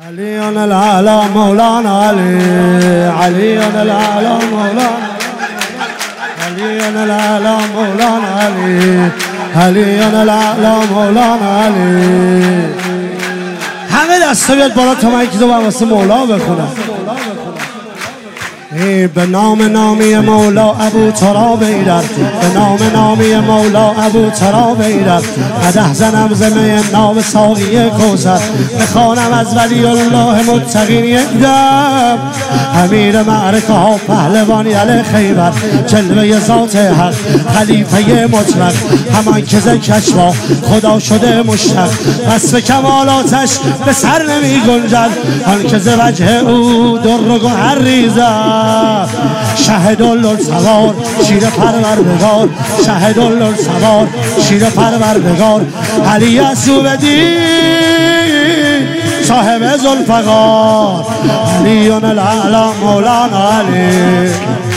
علي الأعلى مولانا علي، علي الأعلى مولانا، علي الأعلى مولانا علي، علي الأعلى مولانا علي. همه دستا بیاد بالا تا من یکی دو بار واسه مولا بخونم. به نام نامی مولا ابو تراب ایرد، به نام نامی مولا ابو تراب ایرد. قدح زنم زمه نام ساقی کوثر، بخوانم از ولی الله متقین یک دم. امیر معرکه ها پهلوان یل خیبر، جلوه ذات حق خلیفه مطلق. همان که ز کشفا خدا شده مشتق، وصف کمالاتش به سر نمی گنجد. آن که ز وجه او در و گوهر ریزد. شهد السوار شیر پروردگار، شهد السوار شیر پروردگار. علی اسودی صاحب ذوالفقار، علی الاعلی مولانا علی.